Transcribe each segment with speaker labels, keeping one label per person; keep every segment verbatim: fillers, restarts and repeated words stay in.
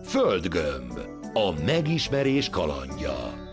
Speaker 1: Földgömb. A megismerés kalandja.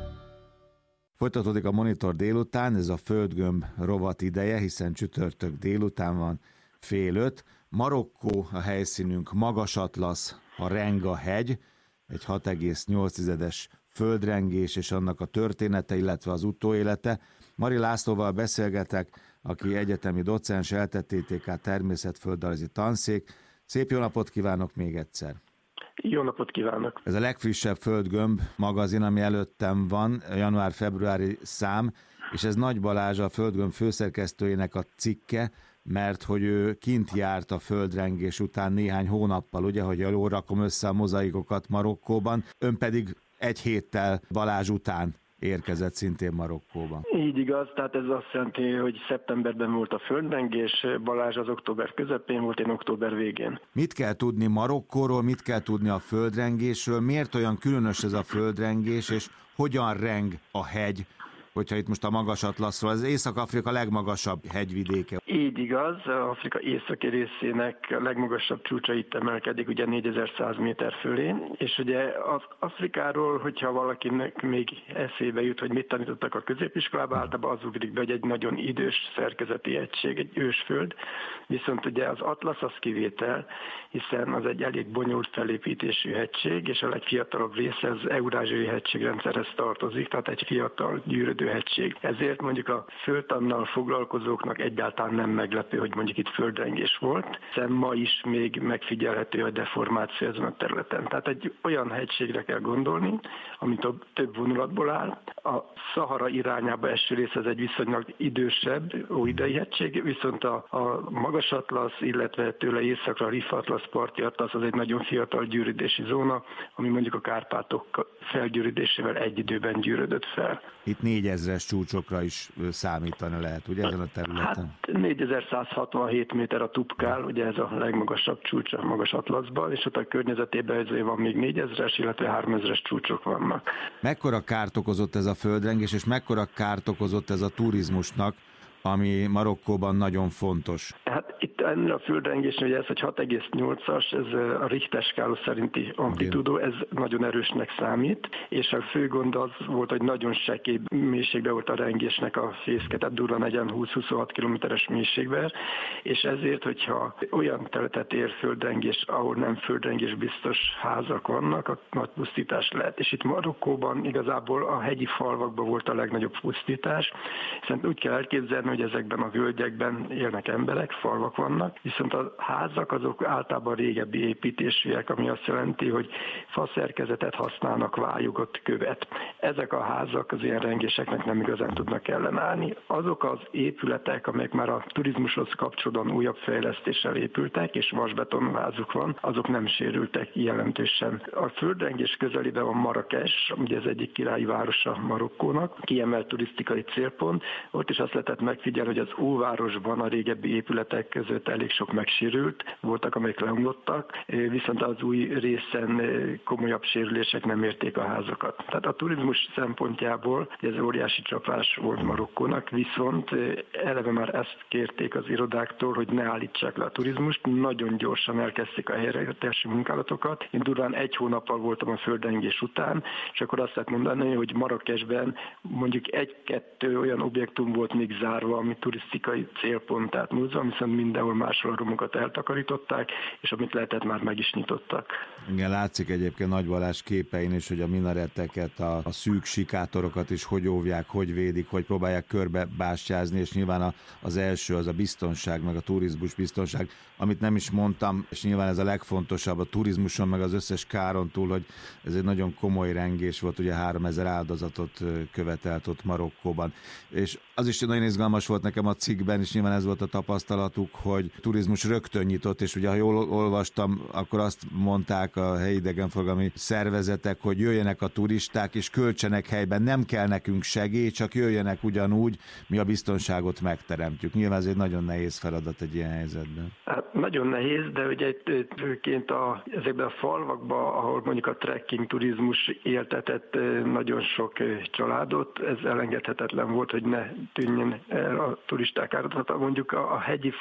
Speaker 2: Folytatódik a Monitor délután, ez a Földgömb rovat ideje, hiszen csütörtök délután van fél öt. Marokkó a helyszínünk, Magasatlasz, a Renga hegy, egy hat egész nyolc földrengés és annak a története, illetve az utóélete. Mari Lászlóval beszélgetek, aki egyetemi docens, ELTE té té ká természetföldrajzi tanszék. Szép jó napot kívánok még egyszer!
Speaker 3: Jó napot kívánok!
Speaker 2: Ez a legfrissebb Földgömb magazin, ami előttem van, január-februári szám, és ez Nagy Balázs, a Földgömb főszerkesztőjének a cikke, mert hogy ő kint járt a földrengés után néhány hónappal, ugye, hogy jól rakom össze a mozaikokat Marokkóban, ön pedig egy héttel Balázs után érkezett szintén Marokkóban.
Speaker 3: Így igaz, tehát ez azt jelenti, hogy szeptemberben volt a földrengés, Balázs az október közepén volt, én október végén.
Speaker 2: Mit kell tudni Marokkóról, mit kell tudni a földrengésről, miért olyan különös ez a földrengés, és hogyan reng a hegy, hogyha itt most a Magasatlaszról, az Észak-Afrika legmagasabb hegyvidéke.
Speaker 3: Így igaz, Afrika északi részének legmagasabb csúcsa itt emelkedik, ugye négyezer-száz méter fölé, és ugye az Afrikáról, hogyha valakinek még eszébe jut, hogy mit tanítottak a középiskolában, általában az ugrik be, hogy egy nagyon idős szerkezeti egység, egy ősföld, viszont ugye az Atlasz az kivétel, hiszen az egy elég bonyolult felépítésű hegység, és a legfiatalabb része az eurázsiai hegységrendszerhez tartozik, tehát egy fiatal gyűrödő hegység. Ezért mondjuk a földtannal foglalkozóknak egyáltalán nem meglepő, hogy mondjuk itt földrengés volt, hiszen ma is még megfigyelhető a deformáció ezen a területen. Tehát egy olyan hegységre kell gondolni, ami több vonulatból áll. A Szahara irányába eső rész ez egy viszonylag idősebb, óidei hegység, viszont a, a Magasatlasz, illetve tőle északra a Rift-Atlasz parti Atlasz az egy nagyon fiatal gyűrűdési zóna, ami mondjuk a Kárpátok felgyűrűdésével egy időben gyűrödött fel.
Speaker 2: Itt négyezres csúcsokra is számítani lehet, ugye ezen a területen?
Speaker 3: Hát négyezer-száz-hatvanhét méter a Tupkál, ugye ez a legmagasabb csúcs a Magasatlaszban, és ott a környezetében ezért van még négyezres, illetve háromezres csúcsok vannak.
Speaker 2: Mekkora kárt okozott ez a földrengés, és mekkora kárt okozott ez a turizmusnak, ami Marokkóban nagyon fontos?
Speaker 3: Hát itt ennél a földrengésnél, ugye ez egy hat egész nyolcas, ez a Richter skála szerinti amplitúdó, ez nagyon erősnek számít, és a fő gond az volt, hogy nagyon sekély mélységben volt a rengésnek a fészke, tehát durván egyen húsz-huszonhat kilométeres mélységben, és ezért, hogyha olyan területet ér földrengés, ahol nem földrengés biztos házak vannak, a nagy pusztítás lehet. És itt Marokkóban igazából a hegyi falvakban volt a legnagyobb pusztítás, hiszen úgy kell elképzelni, hogy ezekben a völgyekben élnek emberek, falvak vannak, viszont a házak azok általában régebbi építésűek, ami azt jelenti, hogy faszerkezetet használnak, vályogott követ. Ezek a házak az ilyen rengéseknek nem igazán tudnak ellenállni. Azok az épületek, amelyek már a turizmushoz kapcsolódóan újabb fejlesztéssel épültek, és vasbetonvázuk van, azok nem sérültek jelentősen. A földrengés közelében van Marrakes, ugye ez egyik királyi városa Marokkónak, kiemelt turisztikai célpont, ott is azt lehetett meg figyel, hogy az óvárosban a régebbi épületek között elég sok megsérült, voltak, amelyek leomlottak, viszont az új részen komolyabb sérülések nem érték a házakat. Tehát a turizmus szempontjából ez óriási csapás volt Marokkónak, viszont eleve már ezt kérték az irodáktól, hogy ne állítsák le a turizmust, nagyon gyorsan elkezdték a helyreállítási munkálatokat. Én durván egy hónappal voltam a földrengés után, és akkor azt lehet mondani, hogy Marrakesben mondjuk egy-kettő olyan objektum volt még zárva, ami turisztikai célpont, tehát múzeum, viszont mindenhol máshol a romokat eltakarították, és amit lehetett, már meg is nyitottak.
Speaker 2: Igen, látszik egyébként Nagy Balázs képein is, hogy a minareteket, a, a szűk sikátorokat is hogy óvják, hogy védik, hogy próbálják körbe bástyázni, és nyilván a, az első az a biztonság, meg a turizmus biztonság, amit nem is mondtam, és nyilván ez a legfontosabb a turizmuson, meg az összes káron túl, hogy ez egy nagyon komoly rengés volt, ugye háromezer áldozatot követelt ott Marokkóban. És az is nagyon izgalmas volt nekem a cikkben, és nyilván ez volt a tapasztalatuk, hogy turizmus rögtön nyitott, és ugye ha jól olvastam, akkor azt mondták a helyi idegenforgalmi szervezetek, hogy jöjjenek a turisták, és költsenek helyben, nem kell nekünk segély, csak jöjjenek ugyanúgy, mi a biztonságot megteremtjük. Nyilván ez egy nagyon nehéz feladat egy ilyen helyzetben.
Speaker 3: Hát nagyon nehéz, de ugye főként a, ezekben a falvakban, ahol mondjuk a trekking turizmus éltetett nagyon sok családot, ez elengedhetetlen volt, hogy ne tűnjön el a turisták áldozata. Mondjuk a, a hegyi falvak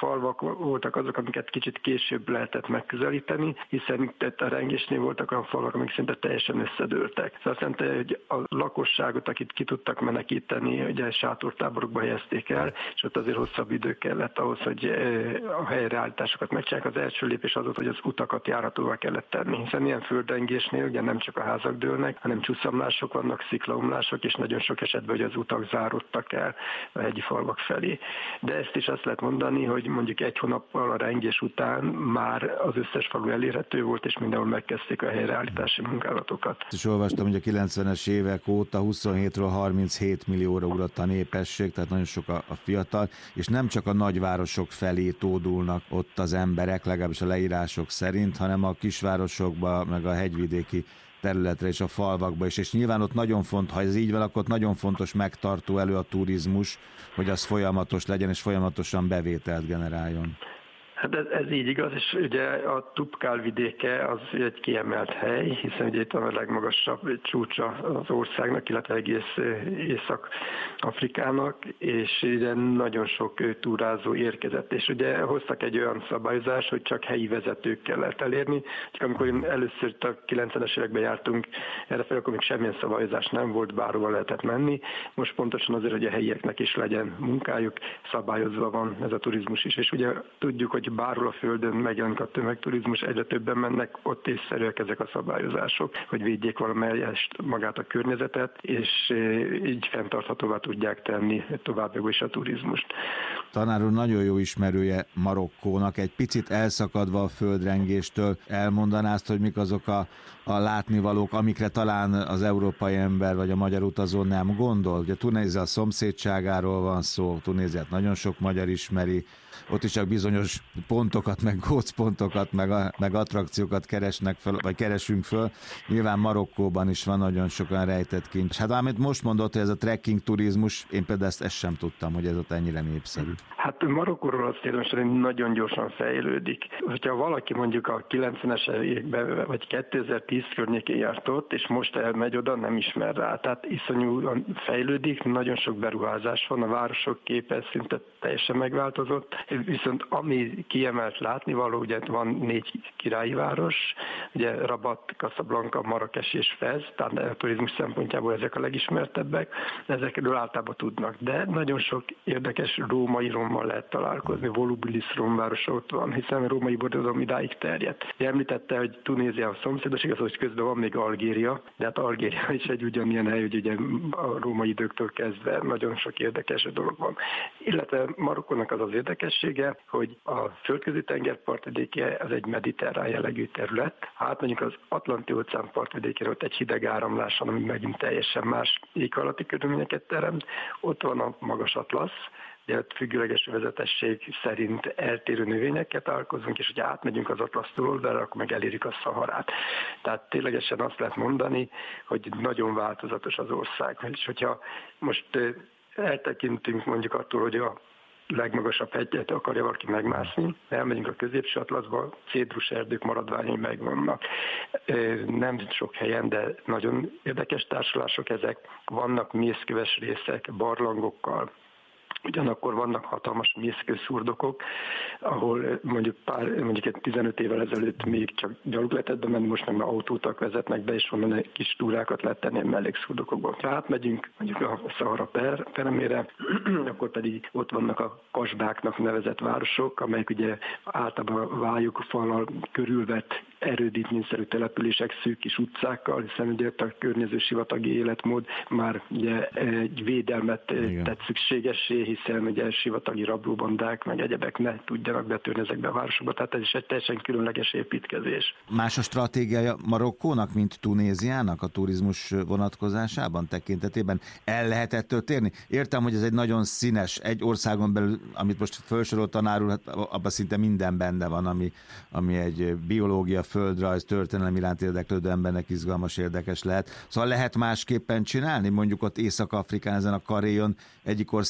Speaker 3: voltak azok, amiket kicsit később lehetett megközelíteni, hiszen itt a rengésnél voltak olyan falak, amik szinte teljesen összedőltek. Szóval azt jelenti, hogy a lakosságot, akit ki tudtak menekíteni, ugye sátortáborokba helyezték el, és ott azért hosszabb idő kellett ahhoz, hogy a helyreállításokat megcsinálják. Az első lépés az volt, hogy az utakat járhatóvá kellett tenni, hiszen ilyen földrengésnél ugye nem csak a házak dőlnek, hanem csúszamlások vannak, sziklaomlások, és nagyon sok esetben, hogy az utak záródtak el a hegyi falvak felé. De ezt is azt lehet mondani, hogy mondjuk egy hónappal a rengés után már az összes falu elérhető volt, és mindenhol megkezdték a helyreállítási munkálatokat.
Speaker 2: És olvastam, hogy a kilencvenes évek óta huszonhétről harminchét millióra ugrott a népesség, tehát nagyon sok a, a fiatal, és nem csak a nagyvárosok felé tódulnak ott az emberek, legalábbis a leírások szerint, hanem a kisvárosokba, meg a hegyvidéki területre és a falvakba is, és nyilván ott nagyon fontos, ha ez így van, akkor nagyon fontos megtartó elő a turizmus, hogy az folyamatos legyen, és folyamatosan bevételt generáljon.
Speaker 3: Hát ez, ez így igaz, és ugye a Tubkál vidéke az egy kiemelt hely, hiszen ugye itt a legmagasabb csúcsa az országnak, illetve egész Észak-Afrikának, és ugye nagyon sok túrázó érkezett, és ugye hoztak egy olyan szabályozást, hogy csak helyi vezetőkkel lehet elérni. Csak amikor én először a kilencvenes években jártunk errefelé, akkor még semmilyen szabályozás nem volt, bárhova lehetett menni. Most pontosan azért, hogy a helyieknek is legyen munkájuk, szabályozva van ez a turizmus is, és ugye tudjuk, hogy bárhol a földön megjelenik a tömegturizmus, egyre többen mennek, ott észszerűek ezek a szabályozások, hogy védjék valamelyest magát a környezetet, és így fenntarthatóvá tudják tenni továbbra is a turizmust.
Speaker 2: Tanár úr nagyon jó ismerője Marokkónak, egy picit elszakadva a földrengéstől elmondaná azt, hogy mik azok a, a látnivalók, amikre talán az európai ember vagy a magyar utazó nem gondol. Ugye Tunézia szomszédságáról van szó, Tunéziát nagyon sok magyar ismeri, ott is csak bizonyos pontokat, meg gócpontokat, meg, a, meg attrakciókat keresnek föl, vagy keresünk föl. Nyilván Marokkóban is van nagyon sok olyan rejtett kincs. Hát amit most mondott, hogy ez a trekking turizmus, én például ezt, ezt sem tudtam, hogy ez ott ennyire népszerű.
Speaker 3: Hát Marokkóról azt érdemes, hogy nagyon gyorsan fejlődik. Hogyha valaki mondjuk a kilencvenes években, vagy kétezer-tíz környékén járt ott, és most elmegy oda, nem ismer rá. Tehát iszonyúan fejlődik, nagyon sok beruházás van, a városok képe szinte teljesen megváltozott. Viszont ami kiemelt látnivaló, ugye van négy királyi város, ugye Rabat, Casablanca, Marrakes és Fez, tehát a turizmus szempontjából ezek a legismertebbek, ezekről általában tudnak. De nagyon sok érdekes római rommal lehet találkozni, volubilis romváros ott van, hiszen a római birodalom idáig terjedt. Említette, hogy Tunézia a szomszédos, igaz, hogy közben van még Algéria, de hát Algéria is egy ugyanilyen hely, hogy ugye a római időktől kezdve nagyon sok érdekes dolog van. Illetve Marokkónak az az érdekessége, hogy a földközi tenger partvidéke az egy mediterrán jellegű terület. Ha átmegyünk az Atlanti óceán partvidékére, ott egy hideg áramlás van, ami megint teljesen más éghajlati körülményeket teremt. Ott van a magas Atlasz, ugye függőleges vezetesség szerint eltérő növényekkel találkozunk, és hogyha átmegyünk az Atlasz túloldalra, akkor meg elérjük a Szaharát. Tehát ténylegesen azt lehet mondani, hogy nagyon változatos az ország. És hogyha most eltekintünk mondjuk attól, hogy a legmagasabb hegyet akarja valaki megmászni, elmegyünk a középső Atlaszba, cédrus erdők maradványai megvannak. Nem sok helyen, de nagyon érdekes társulások ezek. Vannak mészköves részek, barlangokkal, ugyanakkor vannak hatalmas mészkőszurdokok, ahol mondjuk pár, mondjuk egy tizenöt évvel ezelőtt még csak gyalog lehetett bemenni, most meg már autótak vezetnek be, és onnan egy kis túrákat lehet tenni a mellékszurdokokból. Ha átmegyünk mondjuk a Szahara peremére, akkor pedig ott vannak a kasbáknak nevezett városok, amelyek ugye általában vályuk fallal körülvett erődítményszerű települések szűk kis utcákkal, hiszen ugye a környező sivatagi életmód már ugye egy védelmet Igen. tett szükségessé, hiszen ugye sivatagi rablóbandák, meg egyebek ne tudjanak betörni ezekbe a városokba, tehát ez is egy teljesen különleges építkezés.
Speaker 2: Más a stratégiája Marokkónak, mint Tunéziának a turizmus vonatkozásában, tekintetében? El lehet ettől térni? Értem, hogy ez egy nagyon színes, egy országon belül, amit most felsorolt tanár úr, hát abban szinte minden benne van, ami, ami egy biológia, földrajz, történelem iránt érdeklődő embernek izgalmas, érdekes lehet. Szóval lehet másképpen csinálni? Mondjuk ott Észak-Afrikán, ezen a Karéjon egyik ország eltér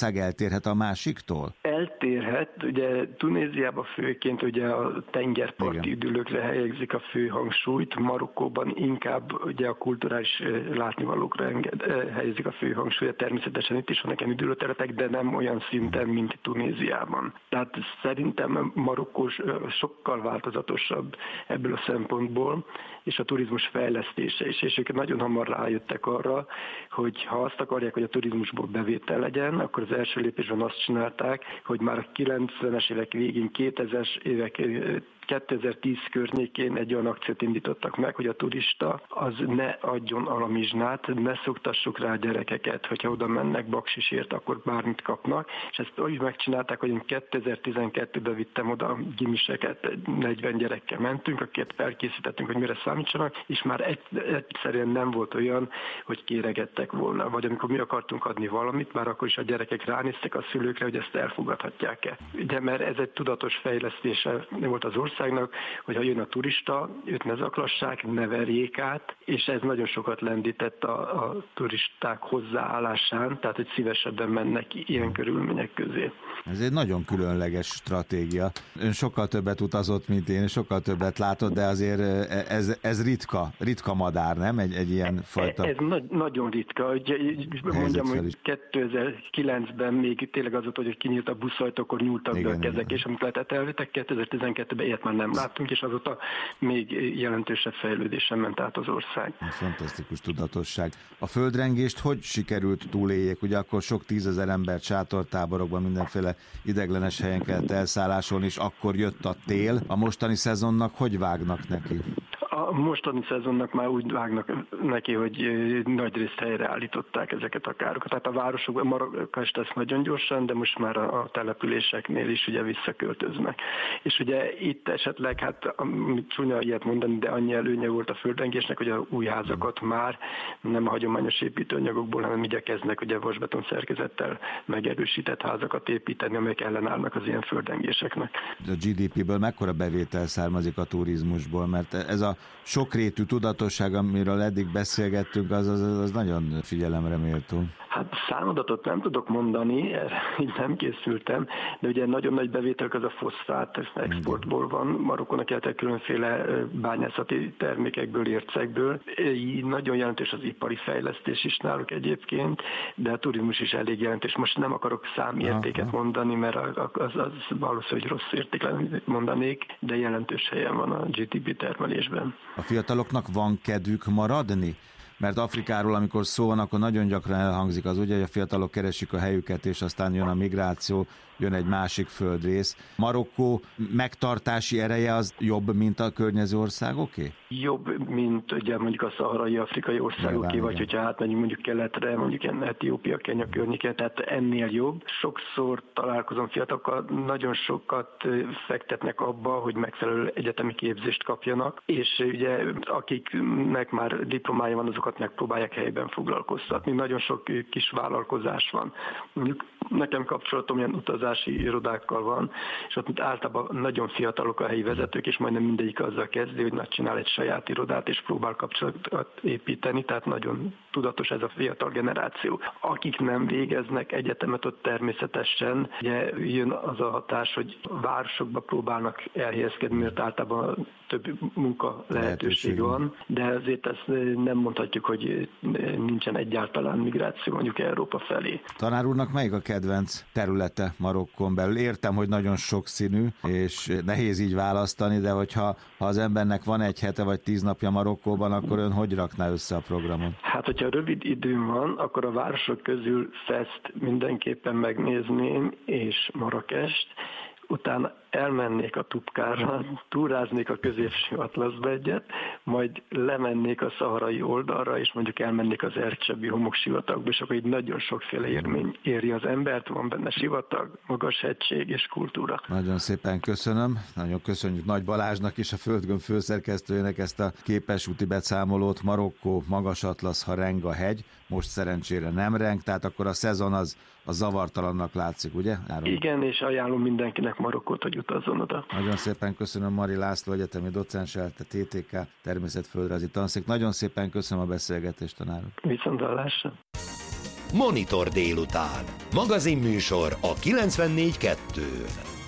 Speaker 2: eltérhet a másiktól?
Speaker 3: Eltérhet, ugye Tunéziában főként ugye a tengerparti üdülőkre helyezik a fő hangsúlyt, Marokkóban inkább ugye a kulturális látnivalókra enged, helyezik a fő hangsúlyt, természetesen itt is vannak ilyen üdülőterületek, de nem olyan szinten, mint Tunéziában. Tehát szerintem Marokkó sokkal változatosabb ebből a szempontból, és a turizmus fejlesztése is, és ők nagyon hamar rájöttek arra, hogy ha azt akarják, hogy a turizmusból bevétel legyen, akkor az első lépésben azt csinálták, hogy már a kilencvenes évek végén, kétezres évek kétezer-tíz környékén egy olyan akciót indítottak meg, hogy a turista az ne adjon alamizsnát, ne szoktassuk rá a gyerekeket, hogyha oda mennek baksisért, akkor bármit kapnak, és ezt úgy megcsinálták, hogy én kétezer-tizenkettőben vittem oda gimiseket, negyven gyerekkel mentünk, akiket felkészítettünk, hogy mire számítsanak, és már egy, egyszerűen nem volt olyan, hogy kéregettek volna, vagy amikor mi akartunk adni valamit, már akkor is a gyerekek ránéztek a szülőkre, hogy ezt elfogadhatják-e. Ugye, mert ez egy tudatos fejlesztése volt az ország, hogy ha jön a turista, őt ne zaklassák, ne verjék át, és ez nagyon sokat lendített a, a turisták hozzáállásán, tehát hogy szívesebben mennek ilyen körülmények közé.
Speaker 2: Ez egy nagyon különleges stratégia. Ön sokkal többet utazott, mint én, sokkal többet látott, de azért ez, ez ritka, ritka madár, nem? Egy, egy ilyen fajta...
Speaker 3: Ez na- nagyon ritka. Ugye, mondjam, hogy kétezer-kilencben még tényleg az volt, hogy kinyílt a buszajtó, akkor nyúltak igen, be a kezek, igen. És amit lehetett elvittek, kétezer-tizenkettőben ilyet már nem láttunk, és azóta még jelentősebb fejlődésen ment át az ország.
Speaker 2: Ez fantasztikus tudatosság. A földrengést hogy sikerült túléljék? Ugye akkor sok tízezer embert sátortáborokban, mindenféle ideglenes helyen kellett elszállásolni, és akkor jött a tél. A mostani szezonnak hogy vágnak neki?
Speaker 3: A mostani szezonnak már úgy vágnak neki, hogy nagy részt helyreállították ezeket a károkat. Tehát a városokban Marrakest tesz nagyon gyorsan, de most már a településeknél is ugye visszaköltöznek. És ugye itt esetleg, hát csúnya ilyet mondani, de annyi előnye volt a földrengésnek, hogy a új házakat már nem a hagyományos építőanyagokból, hanem igyekeznek ugye vasbeton szerkezettel megerősített házakat építeni, amelyek ellenállnak az ilyen földrengéseknek.
Speaker 2: A gé dé péből mekkora bevétel származik a turizmusból? Mert ez a sokrétű tudatosság, amiről eddig beszélgettünk, az, az, az nagyon figyelemre méltó.
Speaker 3: Hát számadatot nem tudok mondani, így nem készültem, de ugye nagyon nagy bevételük az a foszfát exportból van, Marokkónak eltek különféle bányászati termékekből, ércekből. Így nagyon jelentős az ipari fejlesztés is náluk egyébként, de a turizmus is elég jelentős. Most nem akarok számértéket mondani, mert az, az valószínűleg rossz érték lenne, mondanék, de jelentős helyen van a gé dé pé termelésben.
Speaker 2: A fiataloknak van kedvük maradni? Mert Afrikáról, amikor szó van, akkor nagyon gyakran elhangzik az ugye, hogy a fiatalok keresik a helyüket, és aztán jön a migráció, jön egy másik földrész. Marokkó megtartási ereje az jobb, mint a környező országoké?
Speaker 3: Jobb, mint ugye mondjuk a szaharai afrikai országoké, vagy hogyha átmegyünk mondjuk keletre, mondjuk ilyen Etiópia, Kenya környéken, tehát ennél jobb. Sokszor találkozom fiatalokkal, nagyon sokat fektetnek abba, hogy megfelelő egyetemi képzést kapjanak, és ugye akiknek már diplomája van, azokat megpróbálják helyben foglalkoztatni. Nagyon sok kis vállalkozás van. Mondjuk nekem kapcsolatom ilyen utazási irodákkal van, és ott általában nagyon fiatalok a helyi vezetők, és majdnem mindegyik azzal kezdi, hogy csinál egy saját irodát, és próbál kapcsolatot építeni, tehát nagyon tudatos ez a fiatal generáció. Akik nem végeznek egyetemet, ott természetesen ugye jön az a hatás, hogy városokba próbálnak elhelyezkedni, mert általában több munka lehetőség van, de azért ezt nem mondhatjuk, hogy nincsen egyáltalán migráció mondjuk Európa felé.
Speaker 2: Tanár úrnak melyik a kedvenc területe Marokkon belül? Értem, hogy nagyon sokszínű, és nehéz így választani, de hogyha ha az embernek van egy hete vagy tíz napja Marokkóban, akkor ön hogy rakná össze a programot?
Speaker 3: Hát, hogyha rövid időm van, akkor a városok közül Feszt mindenképpen megnézném, és Marrakest, utána elmennék a Tubkárra, túráznék a középső Atlaszba egyet, majd lemennék a szaharai oldalra, és mondjuk elmennék az Ercsebi homoksivatagba, és akkor így nagyon sokféle élmény éri az embert, van benne sivatag, magas hegység és kultúra.
Speaker 2: Nagyon szépen köszönöm, nagyon köszönjük Nagy Balázsnak és a Földgömb főszerkesztőjének ezt a képesúti beszámolót. Marokkó, magas Atlasz, ha reng a hegy, most szerencsére nem reng, tehát akkor a szezon az, az zavartalannak látszik, ugye? Áron?
Speaker 3: Igen, és ajánlom mindenkinek Marokkót, hogy utazzon oda.
Speaker 2: Nagyon szépen köszönöm Mari László, egyetemi docens, a té té ká Természetföldrajzi Tanszék. Nagyon szépen köszönöm a beszélgetést, tanár úr.
Speaker 3: Viszontlátásra.
Speaker 1: Monitor délután. Magazinműsor a kilencvennégy kettőn.